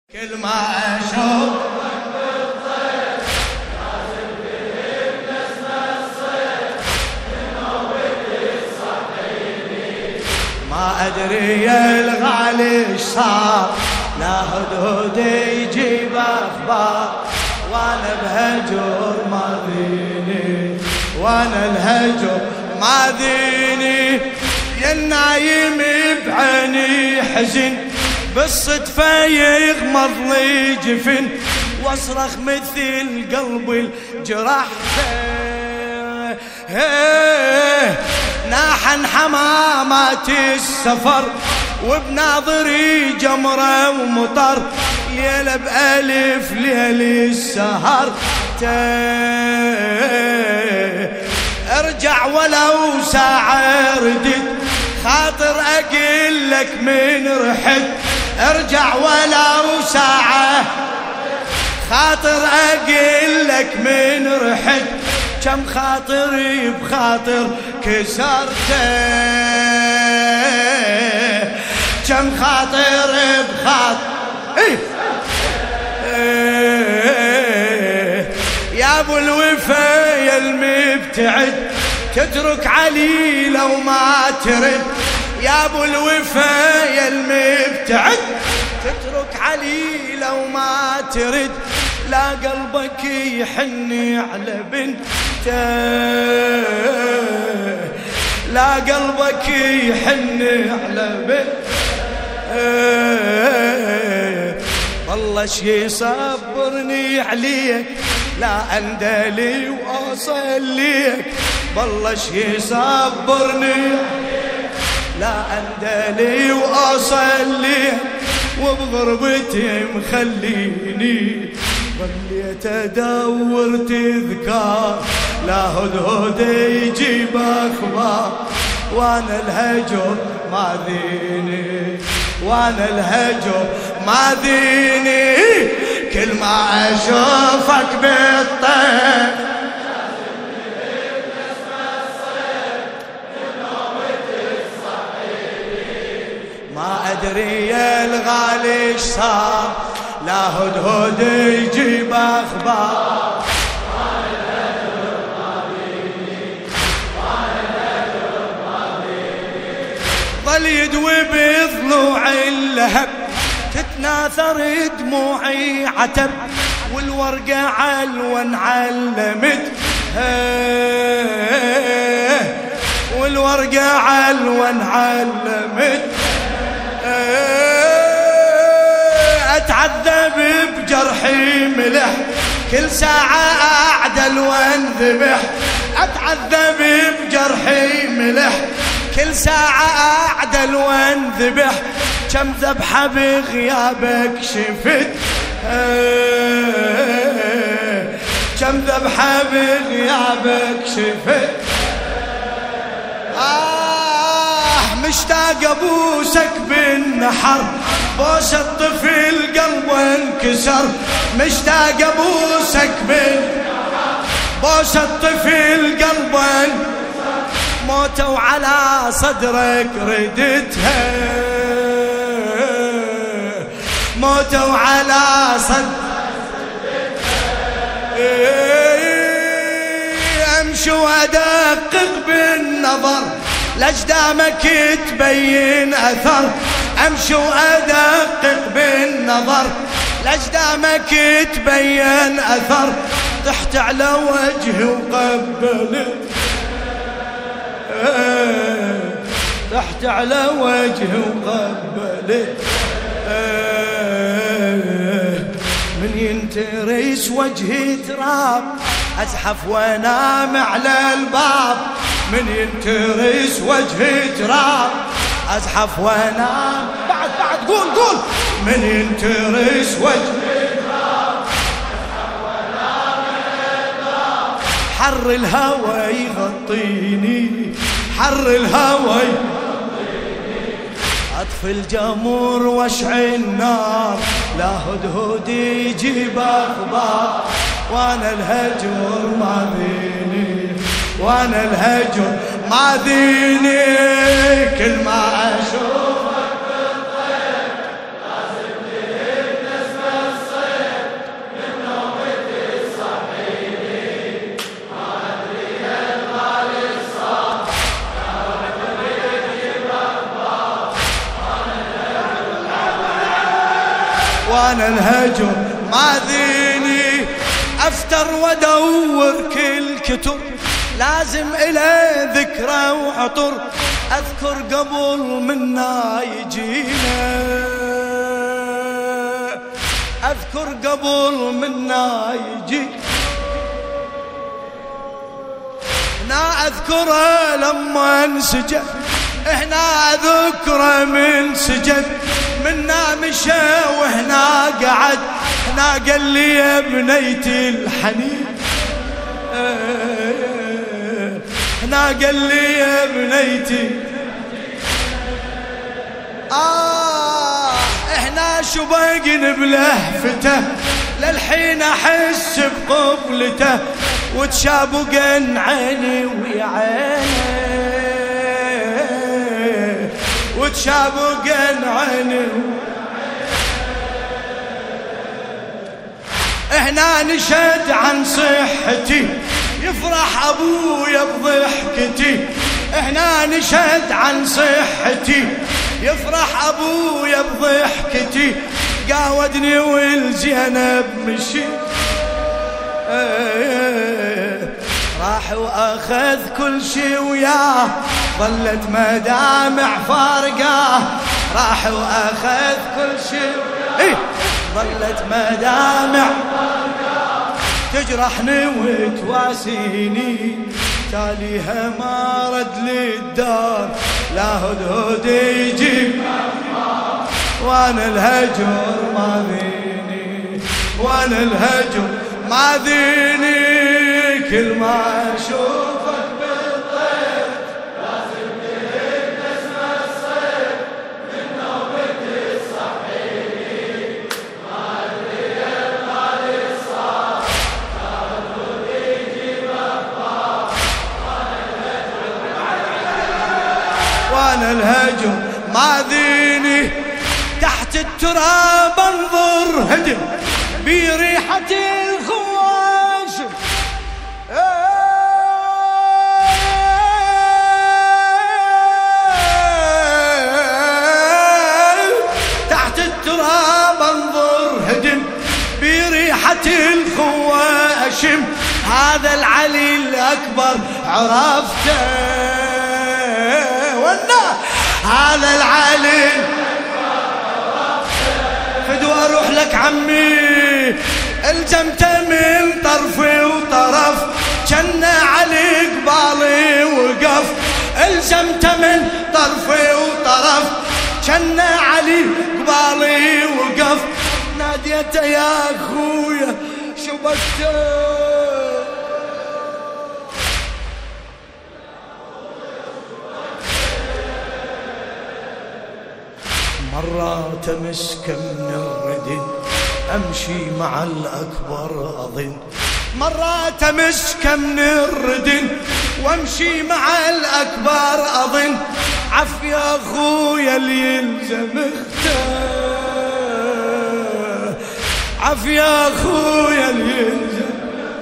كل ما أشوف ما أدري يا الغالي ايش صار، لا هدهد يجيب أخبار، وأنا بهجر ماذيني، وأنا الهجر ماذيني، يا النايم بعيني حزن، بالصدفة يغمض لي جفن، واصرخ مثل قلب الجرح، ناحن حمامات السفر، وبناظري جمرة ومطر، يلا بألف ليل السهر، ارجع ولو ساعة ردت، خاطر أقول لك من رحت، ارجع ولو ساعة، خاطر أقول لك من رحت، كم خاطري بخاطر كسرته، كم خاطر بخاطر يا ابو الوفا يا المبتعد، تترك علي لو ما ترد، يا ابو الوفا يا المبتعد، تترك علي لو ما ترد، لا قلبك يحني على بنته، لا قلبك يحني على بنته، والله شي يصبرني عليك، لا اندلي واصل ليك، والله شي يصبرني، لا اندلي واصل ليك، وبغربتي مخليني، ظليت ادور تذكار، لا هدهد يجيب اخبار، وانا الهجر ماذيني، وانا الهجر ماذيني، كل ما اشوفك بالطيف ما ادري يا الغالي ايش صار، لا هدهد يجيب اخبار، وانا الهجر ماذيني، وانا الهجر ماذيني، ظل يدوي بضلوع اللهب، تتناثر دموعي عتب، والورقة علون علمت، والورقة علون علمت، اتعذب بجرحي ملح، كل ساعة اعدل وانذبح، اتعذب بجرحي ملح، كل ساعة اعدل وانذبح، كم ذبحة بغيابك شفت، كم ذبحة بغيابك شفت، مشتاق ابوسك بالنحر، بوس الطفل قلبه انكسر، مشتاق ابوسك بالنحر، بوس الطفل قلبه انكسر، موتوا على صدرك ردتها، موتوا على صدرك، امشي وادقق بالنظر، لأجدامك تبين أثر، أمشي وأدقق بالنظر، لأجدامك تبين أثر، طحت على وجهي وقبلت، طحت على وجهي وقبلت، من ينترس وجهي تراب، أزحف وانام على الباب، من ينترس وجهي تراب، أزحف وانام، بعد قول، من ينترس وجهي تراب، أزحف وانام على الباب، حر الهوى يغطيني، حر الهوى يغطيني، أطفي الجمر واشعل النار، لا هدهد يجيب أخبار، وانا الهجر ماذيني، وانا الهجر ماذيني، كل ما اشوفك بالطيف لازم تهب نسمة وانا الهجر ماذيني. افتر وادور كل كتر لازم إلى ذكرى وعطر، اذكر قبل منا يجينا، اذكر قبل منا يجي. هنا اذكره لما انسجد، هنا اذكره من سجد، منا مشى وهنا قعد، هنا قال لي يا بنيتي الحنين، هنا قال لي يا بنيتي هنا شبقن بلهفته، للحين احس بقبلته، وتشابقن عيني ويا عيني، وتشابقن عيني. هنا نشد عن صحتي، يفرح ابويا بضحكتي، هنا نشد عن صحتي، يفرح ابويا بضحكتي، قاودني والزينب مشي، راح واخذ كل شي وياه، ظلت مدامع فارقاه، راح واخذ كل شي، ظلت مدامع تجرحني وتواسيني، تاليها ما رد للدار، لا هدهد يجيب وانا الهجر ماذيني، وانا الهجر ماذيني. كل ما اشوفك بالطير لازم تهد اسم الصيف، من نوبتي تصحيني، ما ادري الغالي صار، لا هدهد يجيب اخبار، وانا الهجر ماذيني. تحت التراب انظر هدم بريحة الخواشم، تحت التراب انظر هدم بريحة الخواشم، هذا العلي الأكبر عرفته، والله هذا العلي فدو اروح لك عمي، الزمته من طرفي وطرف، جنة علي قبالي وقف، الزمته من طرفي وطرف، جنة علي قبالي وقف، ناديته يا اخويا شبكته، مرات امسك من الردن امشي مع الاكبر اظن، مرات امسك من الردن وامشي مع الاكبر اظن، عف يا اخويا اللي يلزم اختار، عف يا اخويا اللي يلزم،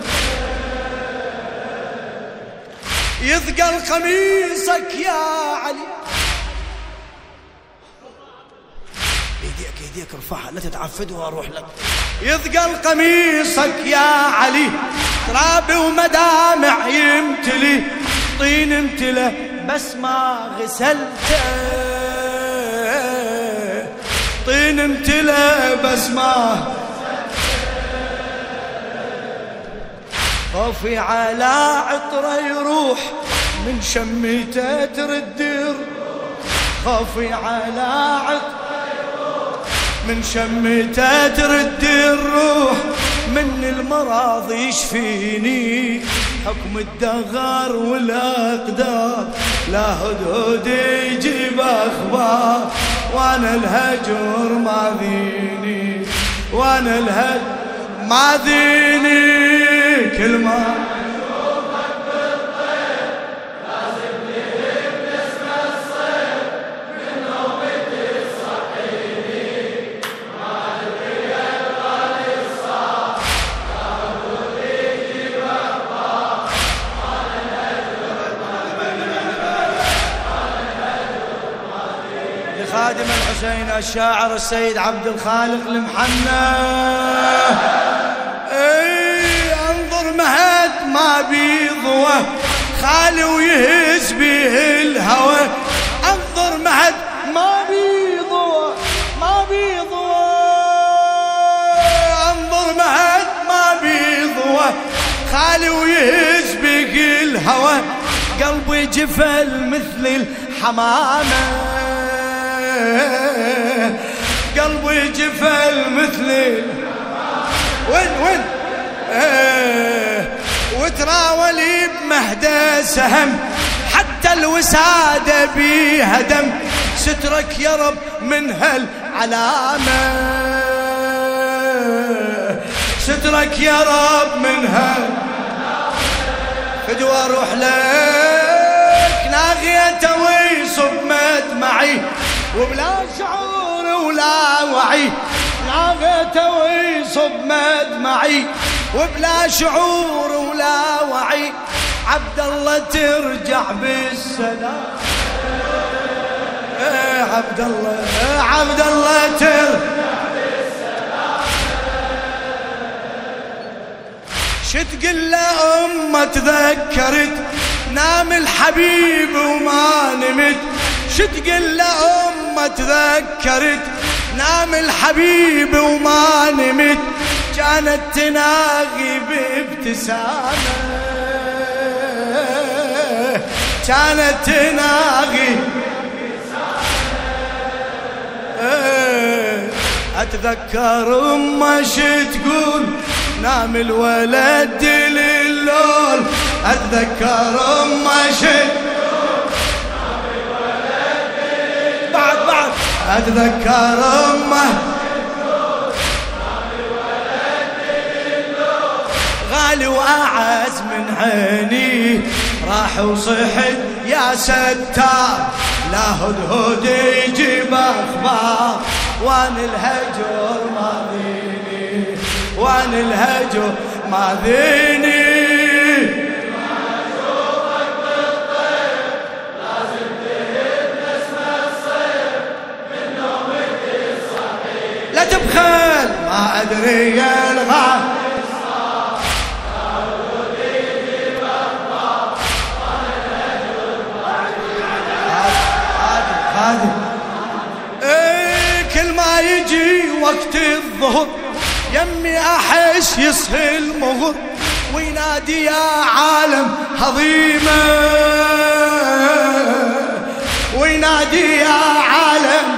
يثقل قميصك يا علي، ايديك ارفعها لا تتعفد واروح لك، يثقل قميصك يا علي، ترابي ومدامع يمتلي، طين امتلى بس ما غسلته، طين امتلى بس ما، خوفي على عطره يروح من شميته تردر، خوفي على عطره من شمته ترد الروح، من المراض يشفيني حكم الدغر والاقدار، لا هدهد يجيب اخبار، وانا الهجر ماذيني، وانا الهجر ماذيني. كل ما خادم الحسين زين الشاعر السيد عبد الخالق المحنى. انظر مهد ما بيضوى خالي ويهز به الهوى. انظر مهد ما بيضوى ما بيضوى. انظر مهد ما بيضوى خالي ويهز به الهوى. قلبي جفل مثل الحمامة. قلبي جفل مثل وين وتراولي بمهدى سهم حتى الوسادة بيها دم. سترك يا رب من هالعلامة. سترك يا رب من فدوى اروح لك ناغيته ويصب مدمعي وبلا شعور ولا وعي. ناغيته ويصب مدمعي وبلا شعور ولا وعي. عبد الله ترجع بالسلام. عبد الله عبد الله ترجع بالسلام. شتقل له أمه تذكرت نام الحبيب وما نمت. شتقل له أمه تذكرت نام الحبيب وما نمت. كانت تناغي بابتسامة. كانت تناغي أتذكر أمه شتقول نام الولد للول. أتذكر أمه شتقول نام الولد للول. بعد أتذكر أمه غالي وأعز من عيني. راح وصحت يا ستار لا هدهد يجيب أخبار. وان الهجر ماذيني وان الهجر ماذيني. ما أشوفك بالطير لازم تهب نسم الصيف من نومك الصحيح. لا تبخل ما أدري الغالي كل ما يجي وقت الظهر يمي أحس يصحي المغر وينادي يا عالم هضيمة. وينادي يا عالم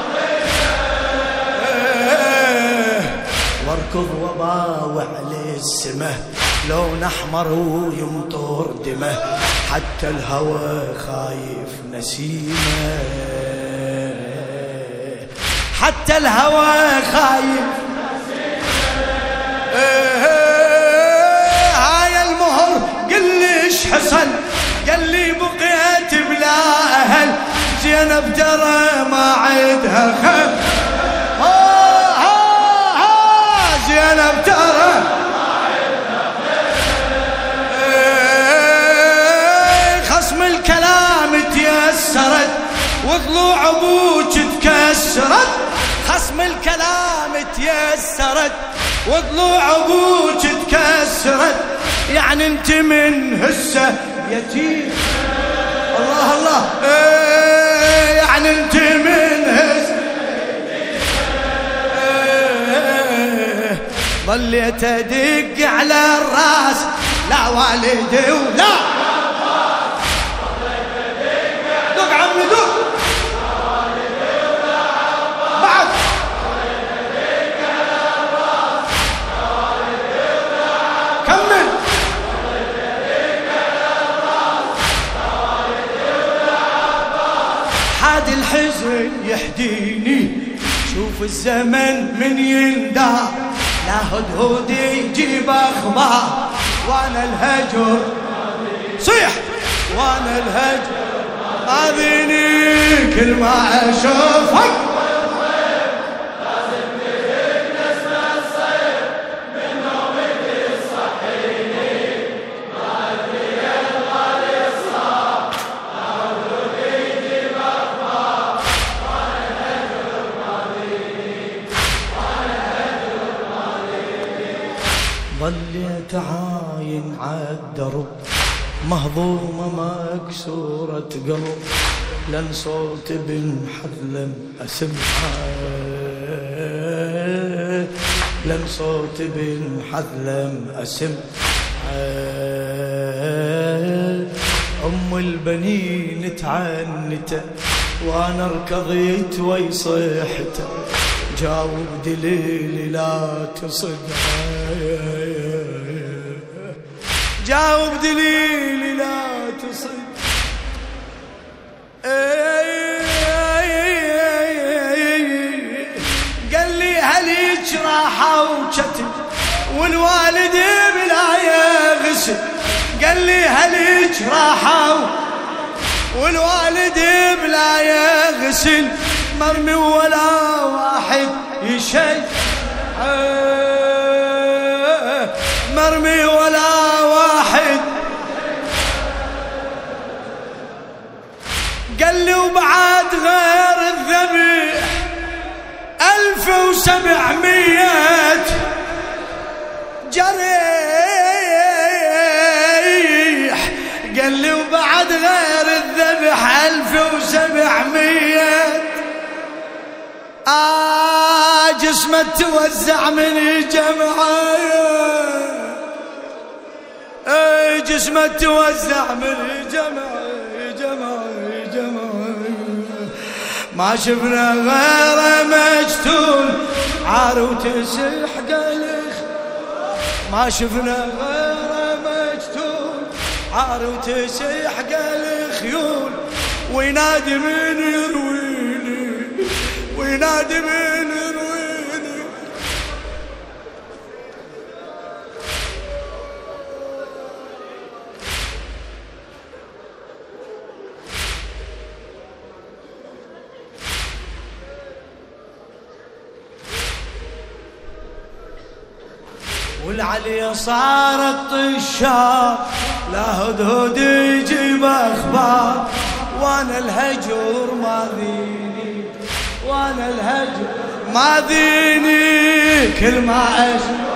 واركض وباوع للسماء لون أحمر ويمطر دمه. حتى الهوى خايف نسيمه. حتى الهوى خايف هاي المهر قليش حصل. قال لي بقيت بلا أهل زينب ترى ما عيدها خل. زينب ترى ما عيدها خل. خصم الكلام تيسرت وضلوع ابوك تكسرت. خصم الكلام تيسرت وضلوع ابوك تكسرت. يعني انت من هسه يتيم. الله الله يعني انت من هسه ظليت ادق على الراس لا والدي ولا دق عمي دق. حاد الحزن يحديني شوف الزمن من يندار. لا هدهد يجيب أخبار. وانا الهجر صيح وانا الهجر ماذيني. كل ما اشوفك لازم تهب نسم الصيف من نومك الصحيني. ما ادري الغالي الصار لا هدهد يجيب أخبار. وانا الهجر ظليت عاين عالدرب مهضومة مكسورة قلب لن صوت بن حذلم أسمعه لن صوت بن حذلم أسمعه أم البنين تعنته وأنا ركضيت ويصيحته جاوب دليلي لا تصدها جاوب دليلي لا تصد قال لي هليج راحة وشتم والوالد بلا يغسل قال لي هليج راحة والوالد بلا يغسل مرمي ولا واحد يشي مرمي ولا واحد قال لي وبعد غير الذبيح 1700 جريح قال لي وبعد غير الذبح 1700 جسمه توزع من جمعه جسمه توزع من جمعه ما شفنا غيره مجتول عار وتسح قلخ ما شفنا غيره مجتول عار وتسح قلخيول وينادي من يرويني وينادي من يرويني والعليا صارت طشار لا هدهد يجيب اخبار وانا الهجر ما ذيني وانا الهجر ما ذيني كل ما اسمع